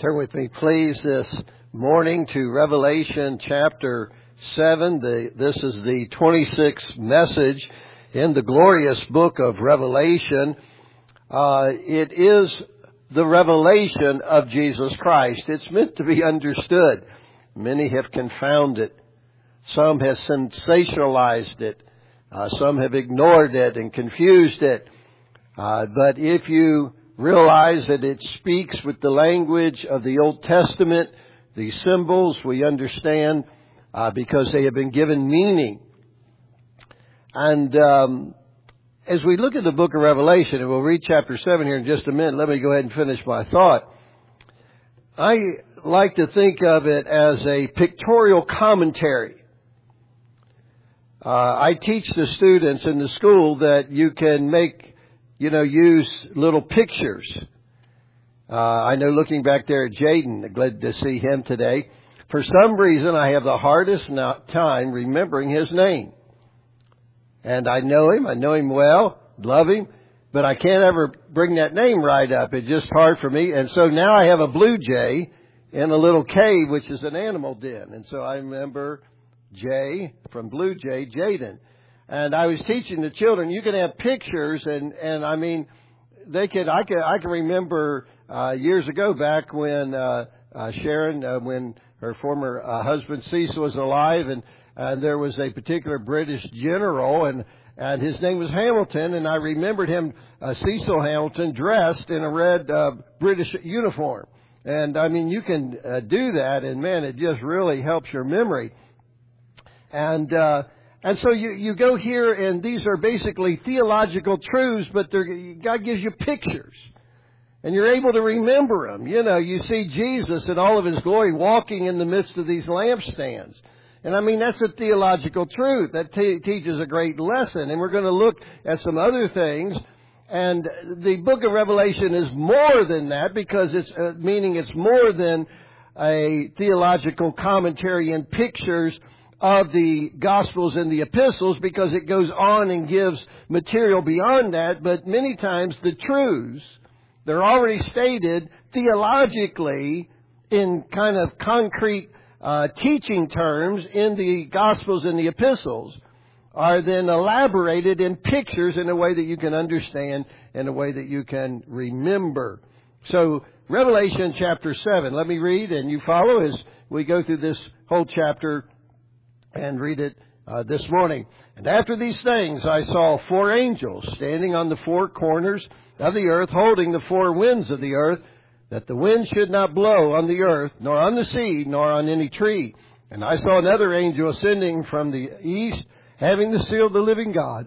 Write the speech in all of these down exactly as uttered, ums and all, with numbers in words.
Turn with me, please, this morning to Revelation chapter seven. The, this is the twenty-sixth message in the glorious book of Revelation. Uh, it is the revelation of Jesus Christ. It's meant to be understood. Many have confounded it. Some have sensationalized it. Uh, some have ignored it and confused it. Uh, but if you realize that it speaks with the language of the Old Testament, the symbols we understand uh, because they have been given meaning. And um, as we look at the book of Revelation, and we'll read chapter seven here in just a minute, let me go ahead and finish my thought. I like to think of it as a pictorial commentary. Uh, I teach the students in the school that you can make You know, use little pictures. Uh, I know looking back there at Jaden, glad to see him today. For some reason, I have the hardest time remembering his name. And I know him. I know him well. Love him. But I can't ever bring that name right up. It's just hard for me. And so now I have a blue jay in a little cave, which is an animal den. And so I remember Jay from Blue Jay, Jaden. And I was teaching the children, you can have pictures, and, and I mean, they could, I can, I can remember, uh, years ago back when, uh, uh, Sharon, uh, when her former uh, husband Cecil was alive, and, and there was a particular British general, and, and his name was Hamilton, and I remembered him, uh, Cecil Hamilton, dressed in a red, uh, British uniform. And I mean, you can, uh, do that, and man, it just really helps your memory. And, uh, And so you, you go here, and these are basically theological truths, but God gives you pictures. And you're able to remember them. You know, you see Jesus in all of His glory walking in the midst of these lampstands. And I mean, that's a theological truth. That te- teaches a great lesson. And we're going to look at some other things. And the book of Revelation is more than that, because it's, uh, meaning it's more than a theological commentary and pictures of the Gospels and the Epistles, because it goes on and gives material beyond that. But many times the truths, they're already stated theologically in kind of concrete uh, teaching terms in the Gospels and the Epistles, are then elaborated in pictures in a way that you can understand, in a way that you can remember. So Revelation chapter seven, let me read and you follow as we go through this whole chapter and read it uh, this morning. And after these things I saw four angels standing on the four corners of the earth, holding the four winds of the earth, that the wind should not blow on the earth, nor on the sea, nor on any tree. And I saw another angel ascending from the east, having the seal of the living God.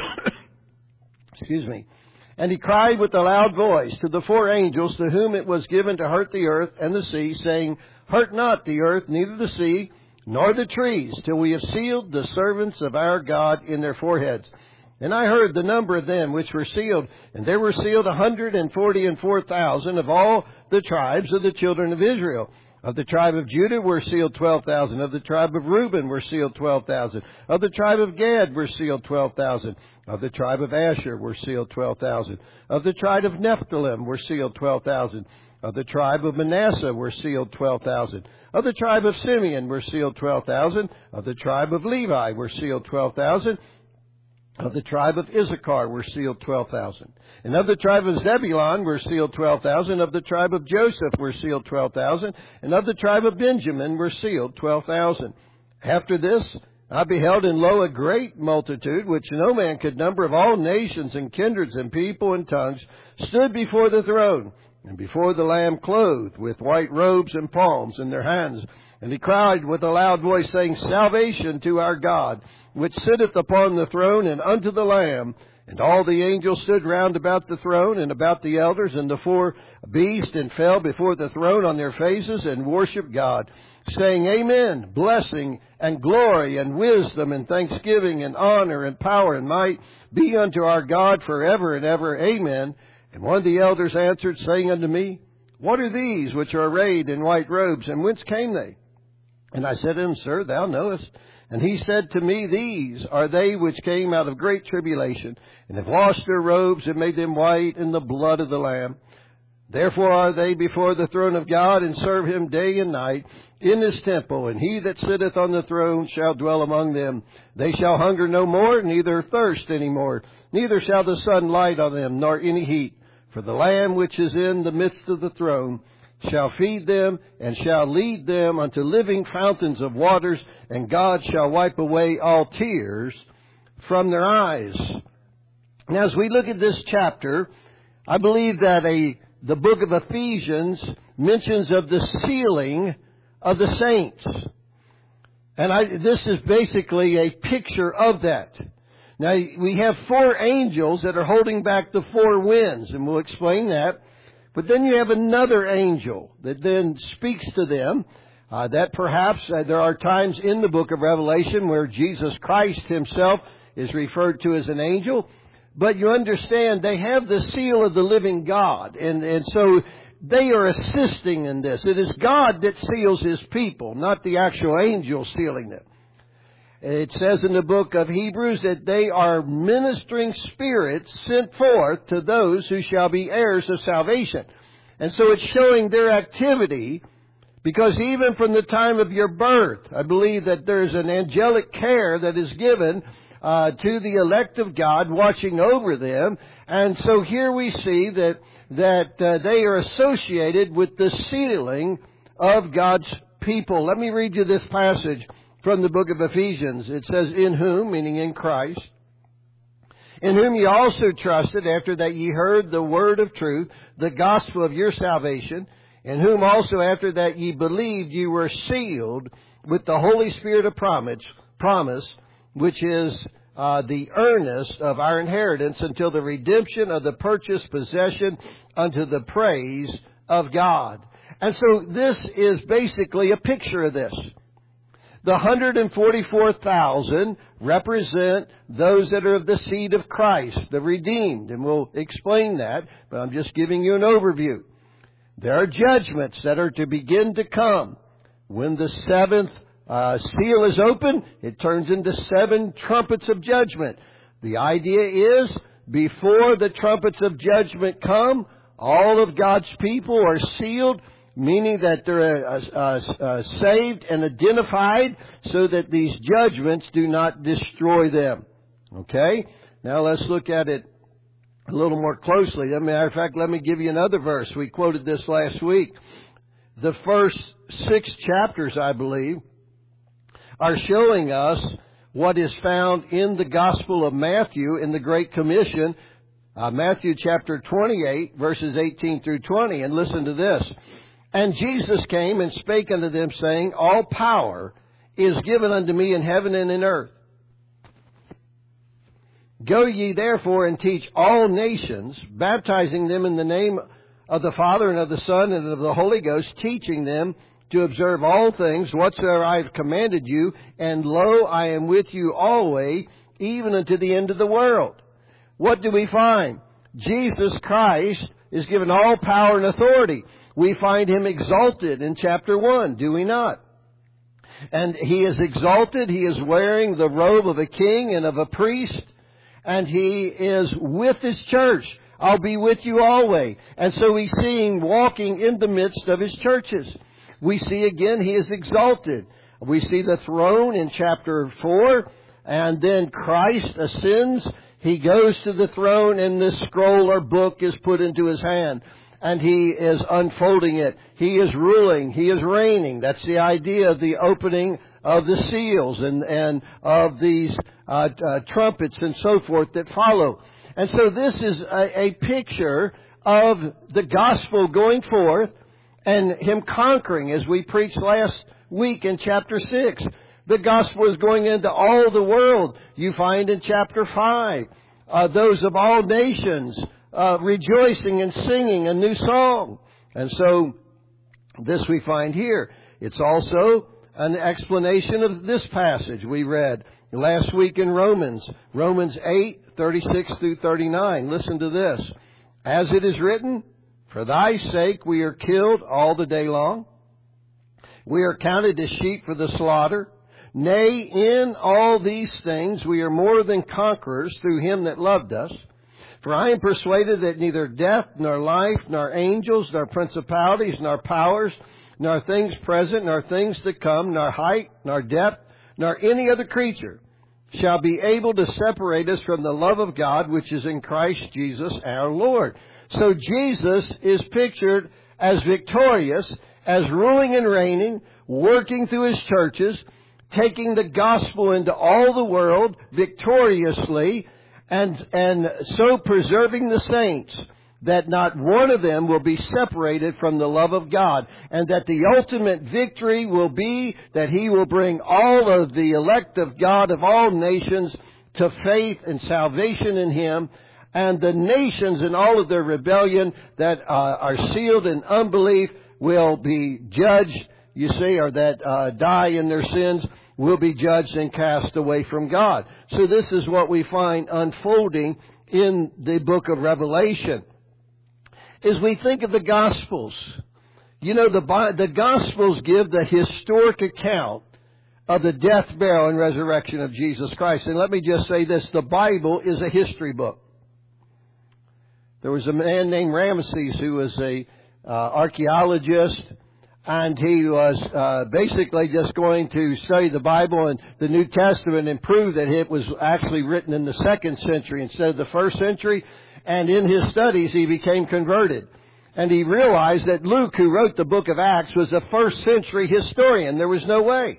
Excuse me. And he cried with a loud voice to the four angels to whom it was given to hurt the earth and the sea, saying, Hurt not the earth, neither the sea, nor the trees, till we have sealed the servants of our God in their foreheads. And I heard the number of them which were sealed, and there were sealed a hundred and forty and four thousand of all the tribes of the children of Israel. Of the tribe of Judah were sealed twelve thousand. Of the tribe of Reuben were sealed twelve thousand. Of the tribe of Gad were sealed twelve thousand. Of the tribe of Asher were sealed twelve thousand. Of the tribe of Nephthalim were sealed twelve thousand. Of the tribe of Manasseh were sealed twelve thousand. Of the tribe of Simeon were sealed twelve thousand. Of the tribe of Levi were sealed twelve thousand. Of the tribe of Issachar were sealed twelve thousand. And of the tribe of Zebulun were sealed twelve thousand. Of the tribe of Joseph were sealed twelve thousand. And of the tribe of Benjamin were sealed twelve thousand. After this I beheld, and lo, a great multitude, which no man could number, of all nations and kindreds and people and tongues, stood before the throne, and before the Lamb, clothed with white robes and palms in their hands. And he cried with a loud voice, saying, Salvation to our God, which sitteth upon the throne, and unto the Lamb. And all the angels stood round about the throne, and about the elders, and the four beasts, and fell before the throne on their faces, and worshipped God, saying, Amen, blessing and glory and wisdom and thanksgiving and honor and power and might be unto our God forever and ever. Amen. And one of the elders answered, saying unto me, What are these which are arrayed in white robes, and whence came they? And I said to him, Sir, thou knowest. And he said to me, These are they which came out of great tribulation, and have washed their robes and made them white in the blood of the Lamb. Therefore are they before the throne of God, and serve him day and night in his temple. And he that sitteth on the throne shall dwell among them. They shall hunger no more, neither thirst any more. Neither shall the sun light on them, nor any heat. For the Lamb which is in the midst of the throne shall feed them, and shall lead them unto living fountains of waters, and God shall wipe away all tears from their eyes. Now, as we look at this chapter, I believe that a the book of Ephesians mentions of the sealing of the saints. And I, this is basically a picture of that. Now, we have four angels that are holding back the four winds, and we'll explain that. But then you have another angel that then speaks to them. Uh, that perhaps uh, there are times in the book of Revelation where Jesus Christ himself is referred to as an angel. But you understand, they have the seal of the living God. And, and so they are assisting in this. It is God that seals his people, not the actual angel sealing them. It says in the book of Hebrews that they are ministering spirits sent forth to those who shall be heirs of salvation. And so it's showing their activity, because even from the time of your birth, I believe that there's an angelic care that is given Uh, to the elect of God, watching over them. And so here we see that that uh, they are associated with the sealing of God's people. Let me read you this passage from the book of Ephesians. It says, in whom, meaning in Christ, in whom ye also trusted, after that ye heard the word of truth, the gospel of your salvation, in whom also after that ye believed, ye were sealed with the Holy Spirit of promise, promise, which is uh, the earnest of our inheritance until the redemption of the purchased possession unto the praise of God. And so this is basically a picture of this. The one hundred forty-four thousand represent those that are of the seed of Christ, the redeemed. And we'll explain that, but I'm just giving you an overview. There are judgments that are to begin to come. When the seventh Uh, seal is open, it turns into seven trumpets of judgment. The idea is, before the trumpets of judgment come, all of God's people are sealed, meaning that they're uh, uh, uh, saved and identified so that these judgments do not destroy them. Okay? Now let's look at it a little more closely. As a matter of fact, let me give you another verse. We quoted this last week. The first six chapters, I believe, are showing us what is found in the Gospel of Matthew in the Great Commission, uh, Matthew chapter twenty-eight, verses eighteen through twenty. And listen to this. And Jesus came and spake unto them, saying, all power is given unto me in heaven and in earth. Go ye therefore and teach all nations, baptizing them in the name of the Father and of the Son and of the Holy Ghost, teaching them to observe all things whatsoever I have commanded you, and lo, I am with you always, even unto the end of the world. What do we find? Jesus Christ is given all power and authority. We find him exalted in chapter one, do we not? And he is exalted, he is wearing the robe of a king and of a priest, and he is with his church. I'll be with you always. And so we see him walking in the midst of his churches. We see again he is exalted. We see the throne in chapter four, and then Christ ascends. He goes to the throne, and this scroll or book is put into his hand, and he is unfolding it. He is ruling. He is reigning. That's the idea of the opening of the seals and, and of these uh, uh, trumpets and so forth that follow. And so this is a, a picture of the gospel going forth, and him conquering, as we preached last week in chapter six. The gospel is going into all the world. You find in chapter five, uh, those of all nations uh, rejoicing and singing a new song. And so this we find here. It's also an explanation of this passage we read last week in Romans. Romans eight, thirty-six through thirty-nine. Listen to this. As it is written, for thy sake we are killed all the day long. We are counted as sheep for the slaughter. Nay, in all these things we are more than conquerors through him that loved us. For I am persuaded that neither death, nor life, nor angels, nor principalities, nor powers, nor things present, nor things to come, nor height, nor depth, nor any other creature shall be able to separate us from the love of God which is in Christ Jesus our Lord. So Jesus is pictured as victorious, as ruling and reigning, working through His churches, taking the gospel into all the world victoriously, and, and so preserving the saints that not one of them will be separated from the love of God, and that the ultimate victory will be that He will bring all of the elect of God of all nations to faith and salvation in Him, and the nations in all of their rebellion that uh, are sealed in unbelief will be judged, you see, or that uh, die in their sins will be judged and cast away from God. So this is what we find unfolding in the book of Revelation. As we think of the Gospels, you know, the, the Gospels give the historic account of the death, burial, and resurrection of Jesus Christ. And let me just say this, the Bible is a history book. There was a man named Ramesses who was a uh, archaeologist, and he was uh, basically just going to study the Bible and the New Testament and prove that it was actually written in the second century instead of the first century. And in his studies, he became converted. And he realized that Luke, who wrote the book of Acts, was a first century historian. There was no way.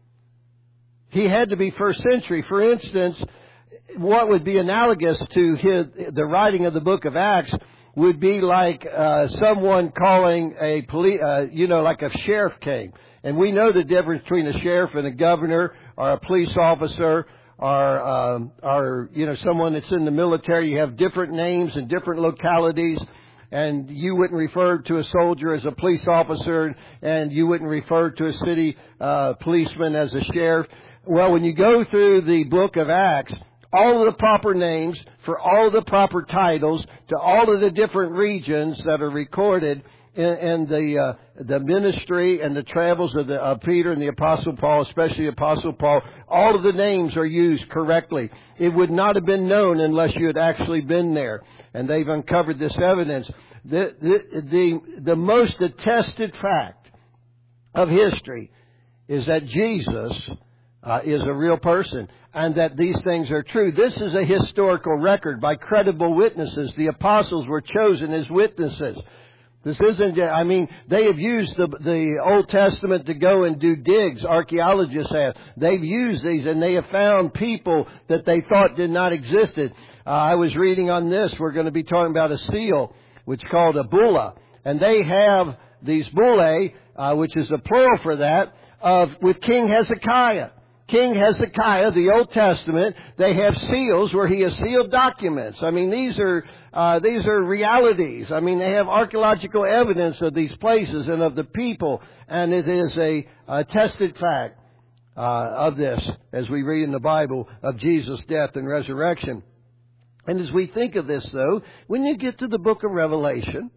He had to be first century. For instance, what would be analogous to his, the writing of the book of Acts would be like uh, someone calling a police, uh, you know, like a sheriff came. And we know the difference between a sheriff and a governor or a police officer or, um, or, you know, someone that's in the military. You have different names in different localities. And you wouldn't refer to a soldier as a police officer, and you wouldn't refer to a city uh, policeman as a sheriff. Well, when you go through the book of Acts, all of the proper names for all of the proper titles to all of the different regions that are recorded in, in the uh, the ministry and the travels of the uh, Peter and the Apostle Paul, especially the Apostle Paul, all of the names are used correctly. It would not have been known unless you had actually been there. And they've uncovered this evidence. The, the, the, the most attested fact of history is that Jesus uh, is a real person and that these things are true. This is a historical record by credible witnesses. The apostles were chosen as witnesses. This isn't, I mean, they have used the, the Old Testament to go and do digs. Archaeologists have. They've used these and they have found people that they thought did not exist. Uh, I was reading on this. We're going to be talking about a seal, which is called a bulla. And they have these bullae, uh, which is a plural for that, of with King Hezekiah. King Hezekiah, the Old Testament, they have seals where he has sealed documents. I mean, these are uh, these are realities. I mean, they have archaeological evidence of these places and of the people, and it is a, a tested fact uh, of this, as we read in the Bible, of Jesus' death and resurrection. And as we think of this, though, when you get to the book of Revelation,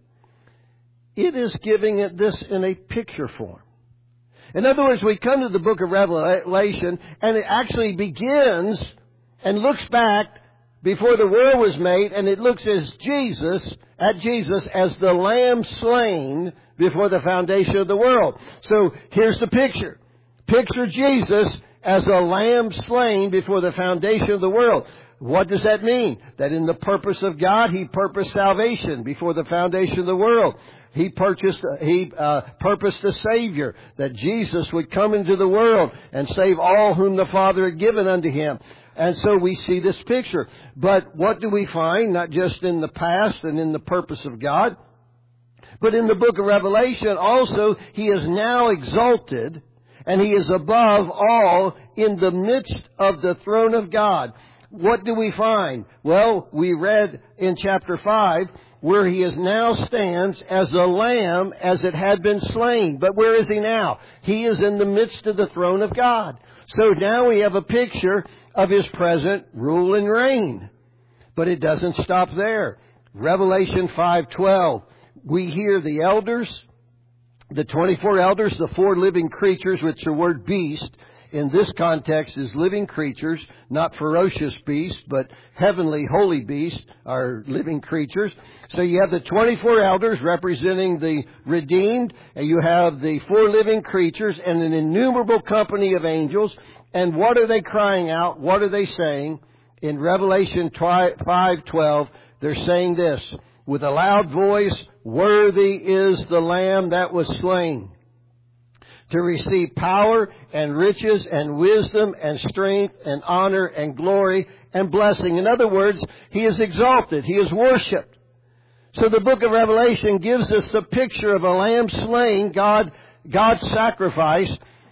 it is giving it this in a picture form. In other words, we come to the book of Revelation, and it actually begins and looks back before the world was made, and it looks as Jesus, at Jesus as the Lamb slain before the foundation of the world. So here's the picture. Picture Jesus as a Lamb slain before the foundation of the world. What does that mean? That in the purpose of God, He purposed salvation before the foundation of the world. He purchased, he uh, purposed a Savior, that Jesus would come into the world and save all whom the Father had given unto Him. And so we see this picture. But what do we find? Not just in the past and in the purpose of God, but in the book of Revelation also, He is now exalted, and He is above all in the midst of the throne of God. What do we find? Well, we read in chapter five where He is now stands as a lamb as it had been slain. But where is He now? He is in the midst of the throne of God. So now we have a picture of His present rule and reign. But it doesn't stop there. Revelation five twelve, we hear the elders, the twenty-four elders, the four living creatures, which the word beast in this context is living creatures, not ferocious beasts, but heavenly holy beasts are living creatures. So you have the twenty-four elders representing the redeemed, and you have the four living creatures and an innumerable company of angels. And what are they crying out? What are they saying? In Revelation five twelve, they're saying this, with a loud voice, "Worthy is the Lamb that was slain to receive power and riches and wisdom and strength and honor and glory and blessing." In other words, He is exalted. He is worshipped. So the book of Revelation gives us the picture of a lamb slain, God, God's sacrifice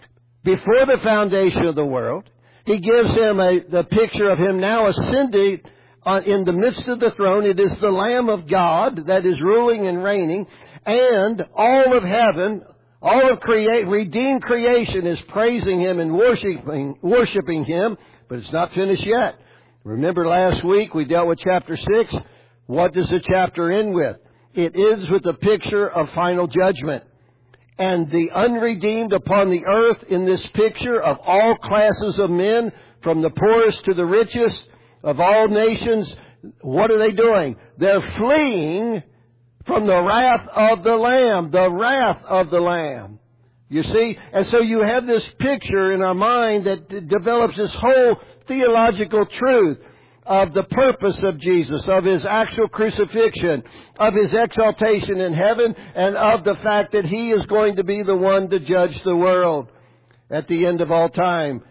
before the foundation of the world. He gives him a, the picture of Him now ascended uh, in the midst of the throne. It is the Lamb of God that is ruling and reigning, and all of heaven, all of crea- redeemed creation is praising Him and worshiping, worshiping Him, but it's not finished yet. Remember last week we dealt with chapter six. What does the chapter end with? It ends with a picture of final judgment. And the unredeemed upon the earth in this picture of all classes of men, from the poorest to the richest of all nations, what are they doing? They're fleeing from the wrath of the Lamb, the wrath of the Lamb. You see? And so you have this picture in our mind that d- develops this whole theological truth of the purpose of Jesus, of His actual crucifixion, of His exaltation in heaven, and of the fact that He is going to be the one to judge the world at the end of all time.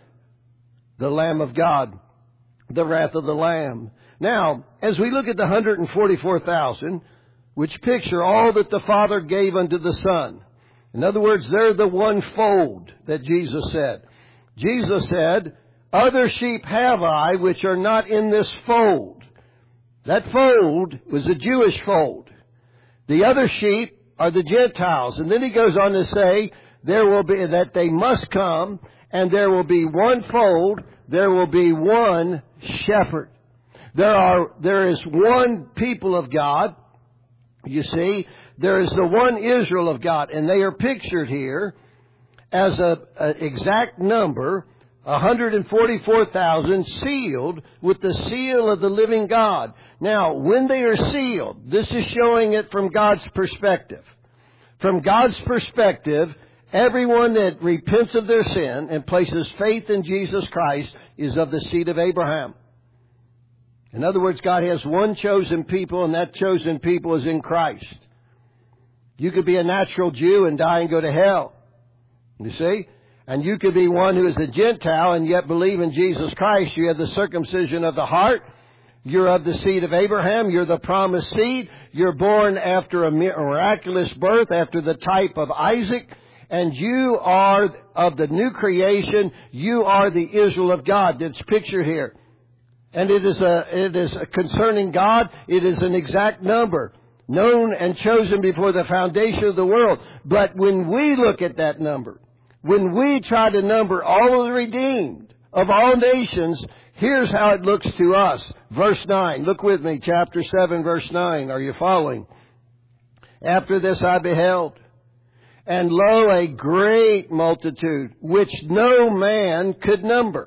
The Lamb of God, the wrath of the Lamb. Now, as we look at the one hundred forty-four thousand, which picture all that the Father gave unto the Son. In other words, they're the one fold that Jesus said. Jesus said, "Other sheep have I, which are not in this fold." That fold was a Jewish fold. The other sheep are the Gentiles. And then He goes on to say, there will be, that they must come, and there will be one fold, there will be one shepherd. There are, there is one people of God. You see, there is the one Israel of God, and they are pictured here as a, a exact number, one hundred forty-four thousand, sealed with the seal of the living God. Now, when they are sealed, this is showing it from God's perspective. From God's perspective, everyone that repents of their sin and places faith in Jesus Christ is of the seed of Abraham. In other words, God has one chosen people, and that chosen people is in Christ. You could be a natural Jew and die and go to hell. You see? And you could be one who is a Gentile and yet believe in Jesus Christ. You have the circumcision of the heart. You're of the seed of Abraham. You're the promised seed. You're born after a miraculous birth, after the type of Isaac. And you are of the new creation. You are the Israel of God that's pictured here. And it is a, it is a concerning God. It is an exact number, known and chosen before the foundation of the world. But when we look at that number, when we try to number all of the redeemed of all nations, here's how it looks to us. Verse nine. Look with me, chapter seven, verse nine. Are you following? "After this I beheld, and lo, a great multitude, which no man could number."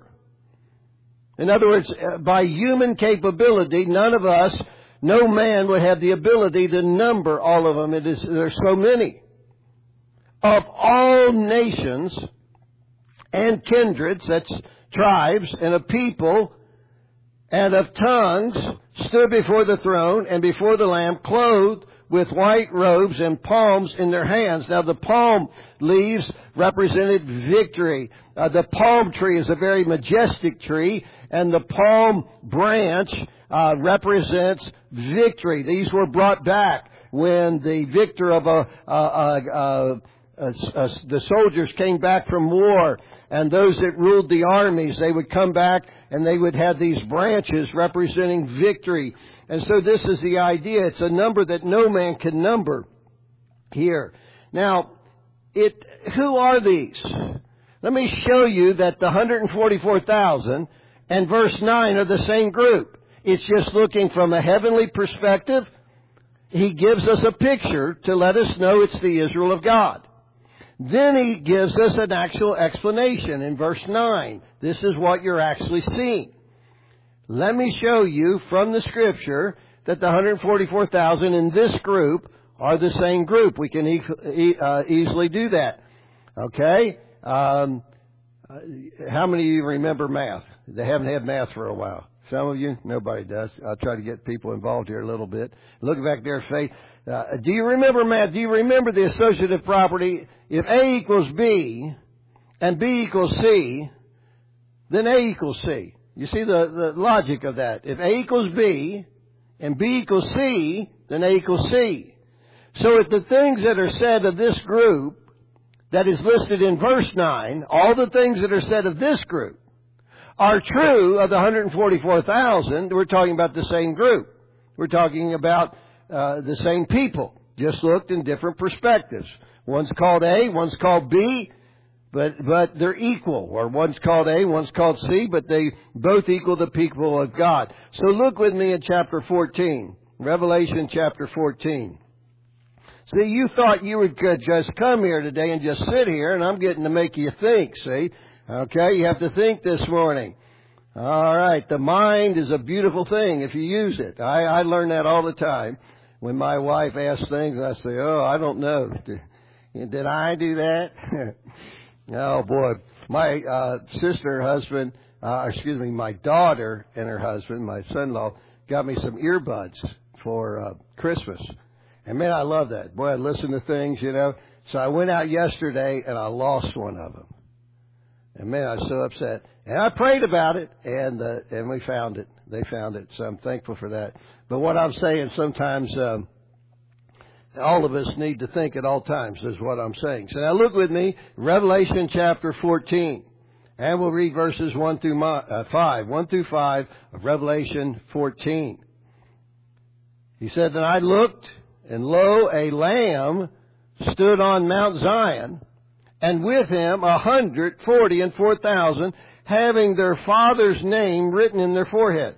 In other words, by human capability, none of us, no man would have the ability to number all of them. It is, there's so many. "Of all nations and kindreds," that's tribes, "and of people, and of tongues, stood before the throne and before the Lamb, clothed with white robes and palms in their hands." Now the palm leaves represented victory. Uh, the palm tree is a very majestic tree, and the palm branch uh, represents victory. These were brought back when the victor of a, a, a, a Uh, uh, the soldiers came back from war, and those that ruled the armies, they would come back and they would have these branches representing victory. And so this is the idea. It's a number that no man can number here. Now, it, who are these? Let me show you that the one hundred forty-four thousand and verse nine are the same group. It's just looking from a heavenly perspective. He gives us a picture to let us know it's the Israel of God. Then he gives us an actual explanation in verse nine. This is what you're actually seeing. Let me show you from the Scripture that the one hundred forty-four thousand in this group are the same group. We can e- e- uh, easily do that. Okay? Um, how many of you remember math? They haven't had math for a while. Some of you? Nobody does. I'll try to get people involved here a little bit. Look back there, Faith. Uh, do you remember math? Do you remember the associative property? If A equals B and B equals C, then A equals C. You see the, the logic of that. If A equals B and B equals C, then A equals C. So if the things that are said of this group that is listed in verse nine, all the things that are said of this group are true of the one hundred forty-four thousand, we're talking about the same group. We're talking about uh, the same people, just looked in different perspectives. One's called A, one's called B, but but they're equal. Or one's called A, one's called C, but they both equal the people of God. So look with me in chapter fourteen, Revelation chapter fourteen. See, you thought you would just come here today and just sit here, and I'm getting to make you think, see? Okay, you have to think this morning. All right, the mind is a beautiful thing if you use it. I, I learn that all the time. When my wife asks things, I say, oh, I don't know. Did, did I do that? Oh, boy. My uh, sister, husband, uh, excuse me, my daughter and her husband, my son-in-law, got me some earbuds for uh, Christmas. And, man, I love that. Boy, I listen to things, you know. So I went out yesterday, and I lost one of them. And, man, I was so upset. And I prayed about it, and uh, and we found it. They found it, so I'm thankful for that. But what I'm saying, sometimes um, all of us need to think at all times is what I'm saying. So now look with me, Revelation chapter fourteen. And we'll read verses one through my, uh, five, one through five of Revelation fourteen. He said, "And I looked, and lo, a Lamb stood on Mount Zion, and with him a hundred forty and four thousand, having their Father's name written in their foreheads.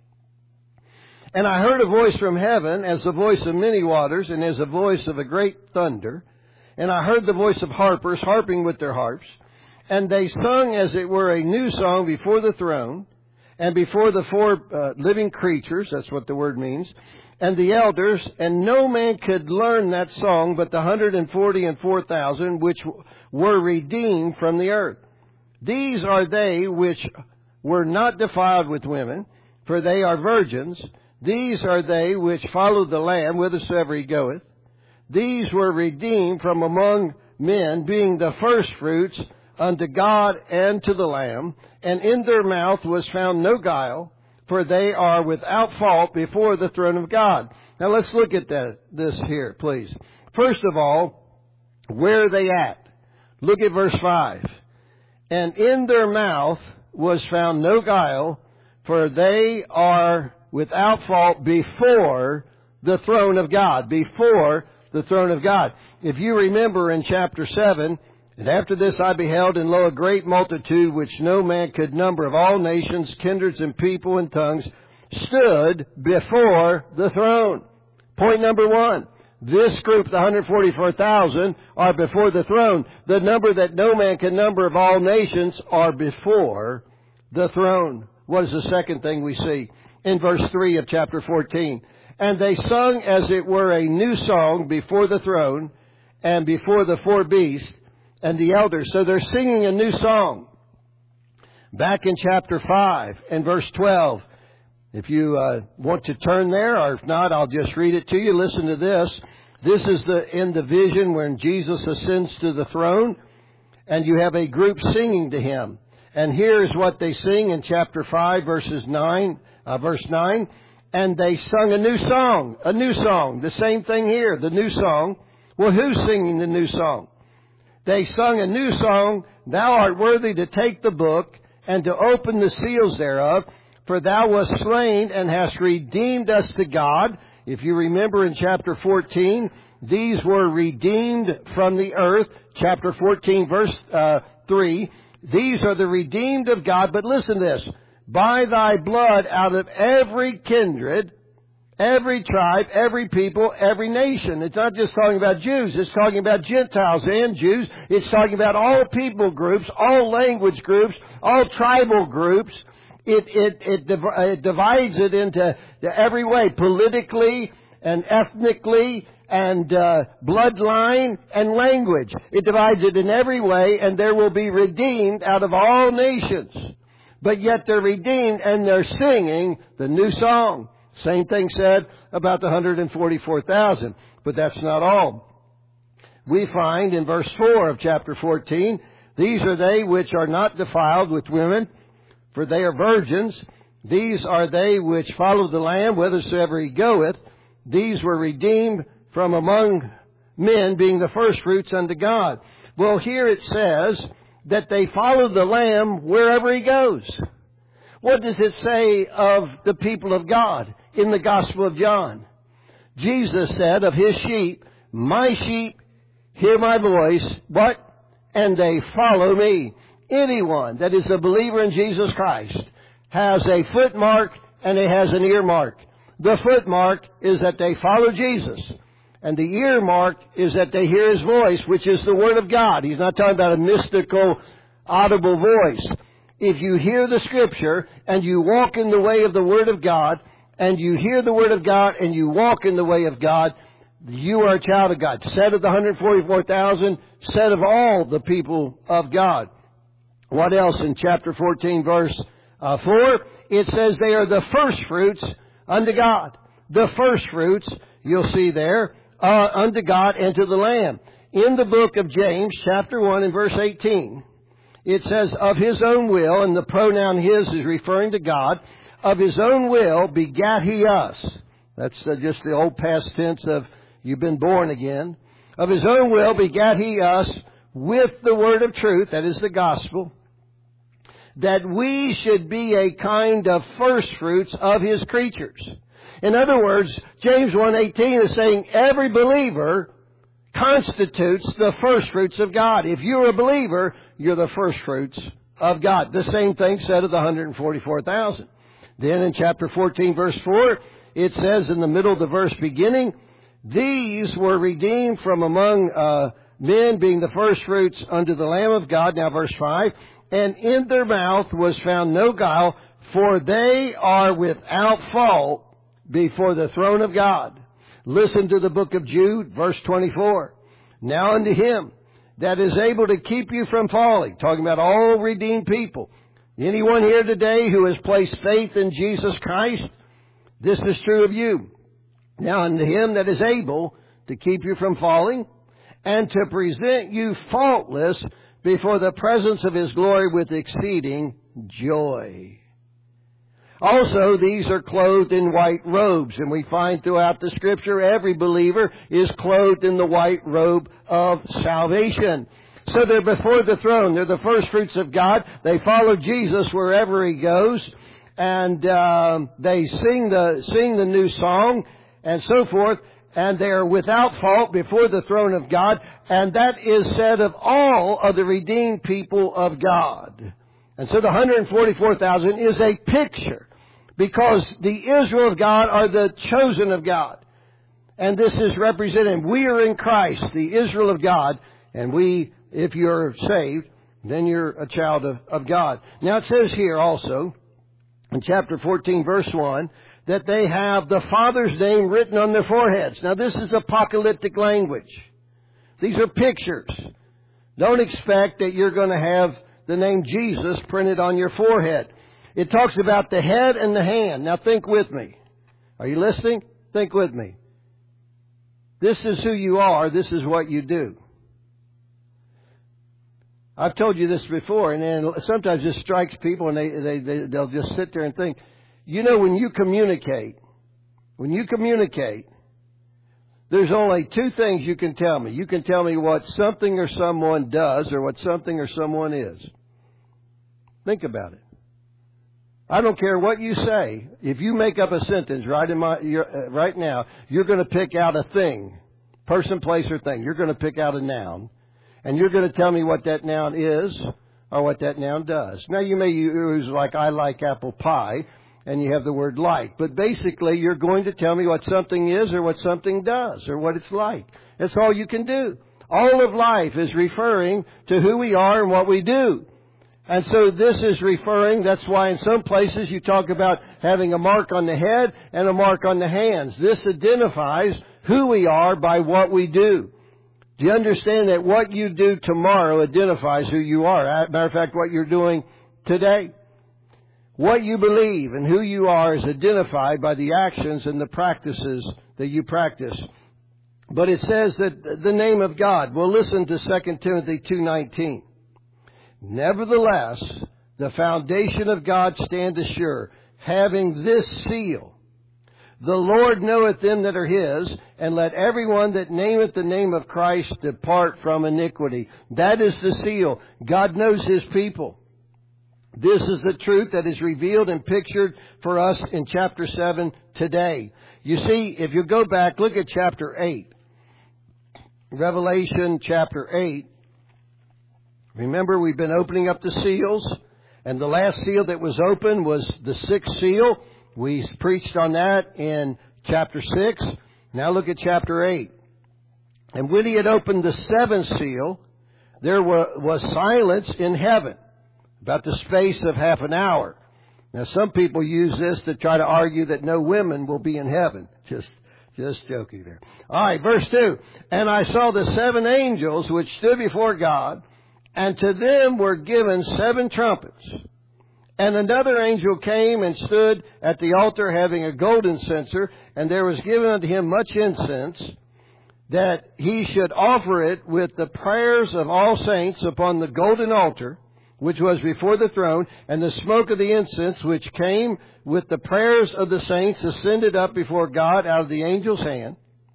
And I heard a voice from heaven, as the voice of many waters, and as the voice of a great thunder. And I heard the voice of harpers harping with their harps. And they sung as it were a new song before the throne, and before the four uh, living creatures," that's what the word means, "and the elders, and no man could learn that song but the hundred and forty and four thousand which were redeemed from the earth. These are they which were not defiled with women, for they are virgins. These are they which follow the Lamb whithersoever he goeth. These were redeemed from among men, being the firstfruits unto God and to the Lamb. And in their mouth was found no guile, for they are without fault before the throne of God." Now let's look at that, this here, please. First of all, where are they at? Look at verse five. "And in their mouth was found no guile, for they are without fault before the throne of God." Before the throne of God. If you remember in chapter seven, "And after this I beheld, and lo, a great multitude, which no man could number, of all nations, kindreds, and people, and tongues, stood before the throne." Point number one. This group, the one hundred forty-four thousand, are before the throne. The number that no man can number of all nations are before the throne. What is the second thing we see? In verse three of chapter fourteen. "And they sung as it were a new song before the throne, and before the four beasts, and the elders." So they're singing a new song. Back in chapter five and verse twelve. If you uh, want to turn there, or if not, I'll just read it to you. Listen to this. This is the in the vision when Jesus ascends to the throne, and you have a group singing to him. And here is what they sing in chapter five, verses nine, uh, verse nine. "And they sung a new song, a new song." The same thing here, the new song. Well, who's singing the new song? "They sung a new song, Thou art worthy to take the book and to open the seals thereof. For thou wast slain and hast redeemed us to God." If you remember in chapter fourteen, these were redeemed from the earth. Chapter fourteen, verse uh, three. "These are the redeemed of God." But listen to this. "By thy blood out of every kindred Every tribe, every people, every nation. It's not just talking about Jews. It's talking about Gentiles and Jews. It's talking about all people groups, all language groups, all tribal groups. It, it, it, div- it divides it into every way, politically and ethnically and uh, bloodline and language. It divides it in every way, and there will be redeemed out of all nations. But yet they're redeemed and they're singing the new song. Same thing said about the one hundred forty-four thousand. But that's not all. We find in verse four of chapter fourteen, these are they which are not defiled with women, for they are virgins. These are they which follow the Lamb whithersoever he goeth. These were redeemed from among men, being the firstfruits unto God. Well, here it says that they follow the Lamb wherever he goes. What does it say of the people of God in the Gospel of John? Jesus said of his sheep, my sheep hear my voice, what? And they follow me. Anyone that is a believer in Jesus Christ has a foot mark and it has an ear mark. The foot mark is that they follow Jesus. And the ear mark is that they hear his voice, which is the Word of God. He's not talking about a mystical, audible voice. If you hear the Scripture and you walk in the way of the Word of God, and you hear the Word of God and you walk in the way of God, you are a child of God. Said of the one hundred forty-four thousand, said of all the people of God. What else in chapter fourteen, verse uh, four? It says they are the first fruits unto God. The first fruits, you'll see there, uh, unto God and to the Lamb. In the book of James, chapter one and verse eighteen, it says, of his own will, and the pronoun his is referring to God, of his own will begat he us. That's uh, just the old past tense of you've been born again. Of his own will begat he us with the word of truth, that is the gospel, that we should be a kind of first fruits of his creatures. In other words, James one eighteen is saying every believer constitutes the first fruits of God. If you're a believer, you're the first fruits of God. The same thing said of the one hundred forty-four thousand. Then in chapter fourteen, verse four, it says in the middle of the verse beginning, these were redeemed from among uh, men, being the first fruits unto the Lamb of God. Now verse five, and in their mouth was found no guile, for they are without fault before the throne of God. Listen to the book of Jude, verse twenty-four. Now unto him that is able to keep you from falling, talking about all redeemed people. Anyone here today who has placed faith in Jesus Christ, this is true of you. Now unto him that is able to keep you from falling, and to present you faultless before the presence of his glory with exceeding joy. Also, these are clothed in white robes, and we find throughout the Scripture every believer is clothed in the white robe of salvation. So they're before the throne. They're the first fruits of God. They follow Jesus wherever he goes, and uh, they sing the sing the new song and so forth, and they are without fault before the throne of God, and that is said of all of the redeemed people of God. And so the one hundred forty-four thousand is a picture, because the Israel of God are the chosen of God. And this is represented. We are in Christ, the Israel of God, and we, if you're saved, then you're a child of, of God. Now it says here also, in chapter fourteen, verse one, that they have the Father's name written on their foreheads. Now this is apocalyptic language. These are pictures. Don't expect that you're going to have the name Jesus printed on your forehead. It talks about the head and the hand. Now think with me. Are you listening? Think with me. This is who you are. This is what you do. I've told you this before, and then sometimes this strikes people, and they, they, they, they'll just sit there and think, you know, when you communicate, when you communicate, there's only two things you can tell me. You can tell me what something or someone does or what something or someone is. Think about it. I don't care what you say. If you make up a sentence right in my your, uh, right now, you're going to pick out a thing, person, place, or thing. You're going to pick out a noun, and you're going to tell me what that noun is or what that noun does. Now, you may use like I like apple pie, and you have the word like. But basically, you're going to tell me what something is or what something does or what it's like. That's all you can do. All of life is referring to who we are and what we do. And so this is referring, that's why in some places you talk about having a mark on the head and a mark on the hands. This identifies who we are by what we do. Do you understand that what you do tomorrow identifies who you are? As a matter of fact, what you're doing today. What you believe and who you are is identified by the actions and the practices that you practice. But it says that the name of God. Well, listen to Second Timothy two nineteen. Nevertheless, the foundation of God standeth sure, having this seal. The Lord knoweth them that are His, and let everyone that nameth the name of Christ depart from iniquity. That is the seal. God knows His people. This is the truth that is revealed and pictured for us in chapter seven today. You see, if you go back, look at chapter eight. Revelation chapter eight. Remember, we've been opening up the seals, and the last seal that was opened was the sixth seal. We preached on that in chapter six. Now look at chapter eight. And when he had opened the seventh seal, there was silence in heaven, about the space of half an hour. Now some people use this to try to argue that no women will be in heaven. Just, just joking there. All right, verse two. And I saw the seven angels which stood before God, and to them were given seven trumpets. And another angel came and stood at the altar having a golden censer, and there was given unto him much incense, that he should offer it with the prayers of all saints upon the golden altar, which was before the throne, and the smoke of the incense which came with the prayers of the saints ascended up before God out of the angel's hand.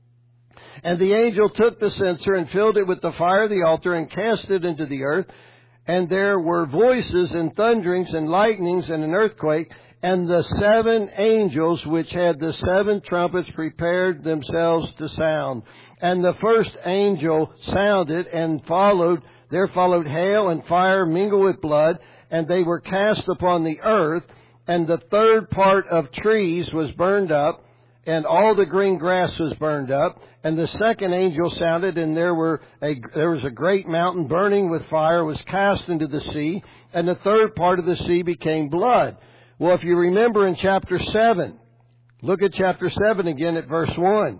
And the angel took the censer and filled it with the fire of the altar and cast it into the earth. And there were voices and thunderings and lightnings and an earthquake. And the seven angels which had the seven trumpets prepared themselves to sound. And the first angel sounded, and followed, there followed hail and fire mingled with blood, and they were cast upon the earth. And the third part of trees was burned up, and all the green grass was burned up. And the second angel sounded, and there were a, there was a great mountain burning with fire, was cast into the sea, and the third part of the sea became blood. Well, if you remember in chapter seven, look at chapter seven again at verse one.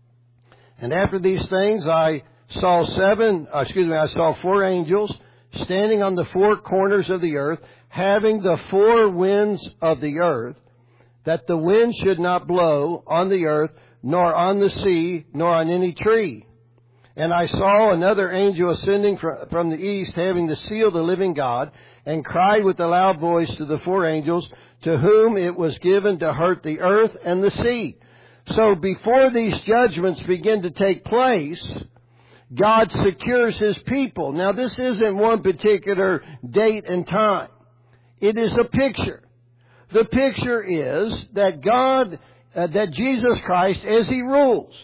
And after these things I saw seven, uh, excuse me, I saw four angels standing on the four corners of the earth, having the four winds of the earth, that the wind should not blow on the earth, nor on the sea, nor on any tree. And I saw another angel ascending from the east, having the seal of the living God, and cried with a loud voice to the four angels, to whom it was given to hurt the earth and the sea. So before these judgments begin to take place, God secures His people. Now this isn't one particular date and time. It is a picture. The picture is that God, uh, that Jesus Christ, as He rules,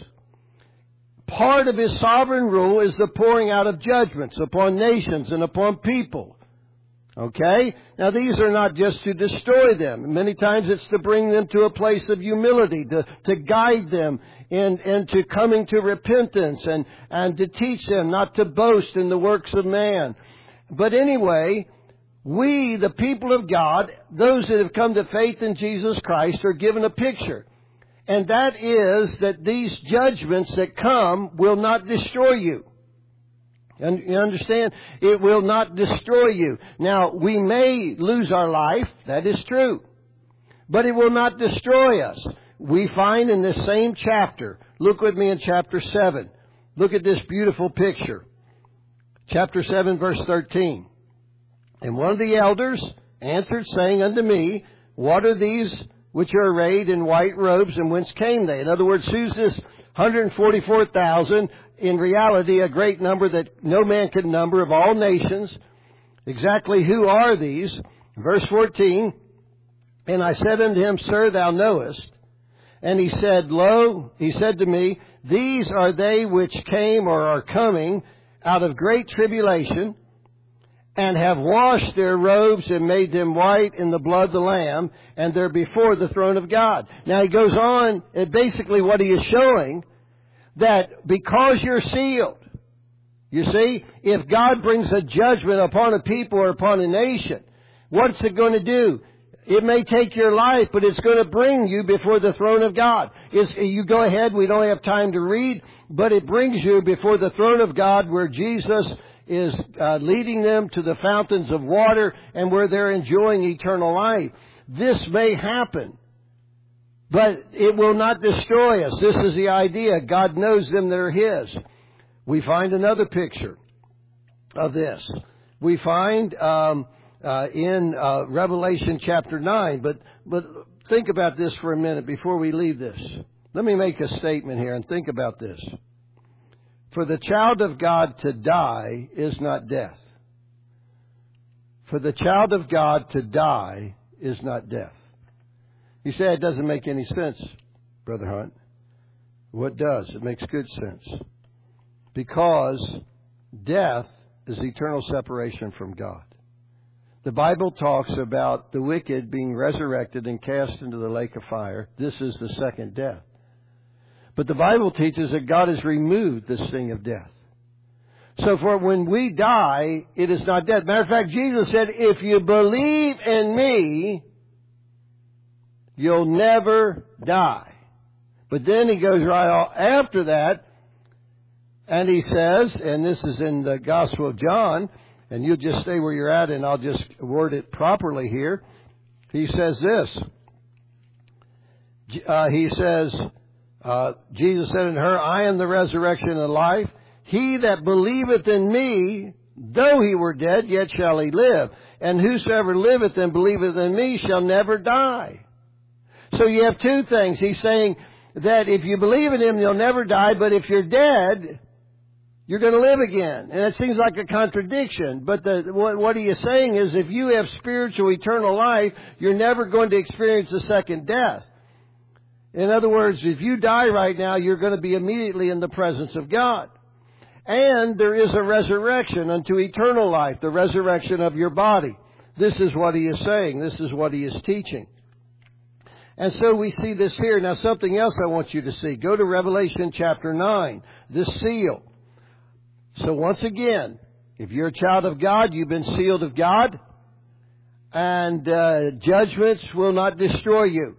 part of His sovereign rule is the pouring out of judgments upon nations and upon people. Okay? Now these are not just to destroy them. Many times it's to bring them to a place of humility, to, to guide them in, into coming to repentance, and, and to teach them not to boast in the works of man. But anyway, we, the people of God, those that have come to faith in Jesus Christ, are given a picture. And that is that these judgments that come will not destroy you. You understand? It will not destroy you. Now, we may lose our life. That is true. But it will not destroy us. We find in this same chapter, look with me in chapter seven. Look at this beautiful picture. Chapter seven, verse thirteen. And one of the elders answered, saying unto me, what are these which are arrayed in white robes, and whence came they? In other words, who's this one hundred forty-four thousand? In reality, a great number that no man can number, of all nations. Exactly who are these? Verse fourteen. And I said unto him, Sir, thou knowest. And he said, Lo, he said to me, these are they which came or are coming out of great tribulation, and have washed their robes and made them white in the blood of the Lamb, and they're before the throne of God. Now he goes on, and basically what he is showing, that because you're sealed, you see, if God brings a judgment upon a people or upon a nation, what's it going to do? It may take your life, but it's going to bring you before the throne of God. It's, you go ahead, we don't have time to read, but it brings you before the throne of God where Jesus is uh, leading them to the fountains of water and where they're enjoying eternal life. This may happen, but it will not destroy us. This is the idea. God knows them that are His. We find another picture of this. We find um, uh, in uh, Revelation chapter nine, but but think about this for a minute before we leave this. Let me make a statement here and think about this. For the child of God to die is not death. For the child of God to die is not death. You say it doesn't make any sense, Brother Hunt. What does? It makes good sense. Because death is eternal separation from God. The Bible talks about the wicked being resurrected and cast into the lake of fire. This is the second death. But the Bible teaches that God has removed the sting of death. So for when we die, it is not death. Matter of fact, Jesus said, if you believe in me, you'll never die. But then he goes right off after that, and he says, and this is in the Gospel of John, and you just stay where you're at and I'll just word it properly here. He says this. Uh, he says, uh, Jesus said unto her, I am the resurrection and life. He that believeth in me, though he were dead, yet shall he live. And whosoever liveth and believeth in me shall never die. So you have two things. He's saying that if you believe in him, you'll never die. But if you're dead, you're going to live again. And it seems like a contradiction. But the, what, what he is saying is if you have spiritual eternal life, you're never going to experience the second death. In other words, if you die right now, you're going to be immediately in the presence of God. And there is a resurrection unto eternal life, the resurrection of your body. This is what he is saying. This is what he is teaching. And so we see this here. Now something else I want you to see. Go to Revelation chapter nine, this seal. So once again, if you're a child of God, you've been sealed of God, and uh, judgments will not destroy you.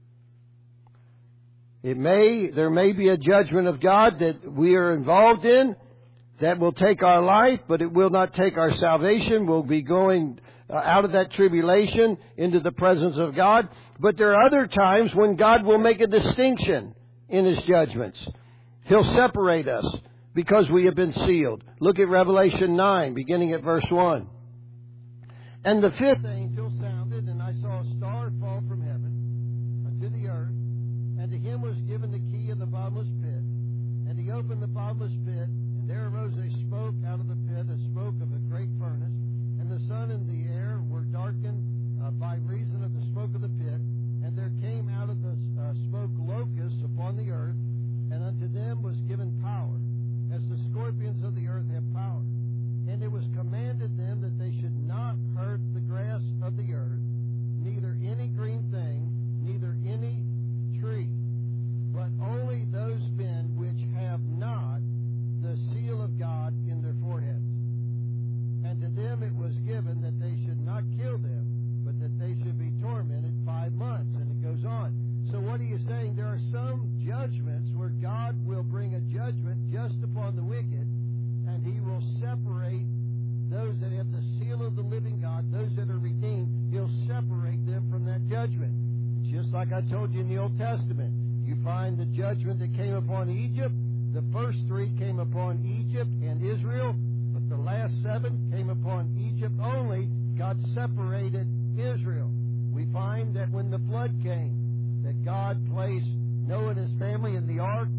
It may, there may be a judgment of God that we are involved in that will take our life, but it will not take our salvation. We'll be going uh, out of that tribulation into the presence of God. But there are other times when God will make a distinction in His judgments. He'll separate us because we have been sealed. Look at Revelation nine, beginning at verse one. And the fifth angel sounded, and I saw a star fall from heaven unto the earth, and to him was given the key of the bottomless pit. And he opened the bottomless pit, and there arose a smoke out of the pit, a smoke of a great furnace. And the sun and the air were darkened uh, by reason of the smoke of the pit. And there came out of the uh, smoke locusts upon the earth, and unto them was given power, as the scorpions of the earth have power. And it was commanded them that they should not hurt the grass of the earth, neither any green thing, neither any tree, but only those men which have not the seal of God in their foreheads. And to them it was given that they should not kill them, but that they should be tormented five months. And it goes on. So what he is saying, there are some judgments where God will bring a judgment just upon the wicked, and he will separate those that have the seal of the living God, those that are redeemed. He'll separate them from that judgment. It's just like I told you in the Old Testament. You find the judgment that came upon Egypt. The first three came upon Egypt and Israel, but the last seven came upon Egypt only. God separated Israel. We find that when the flood came, that God placed Noah and his family in the ark,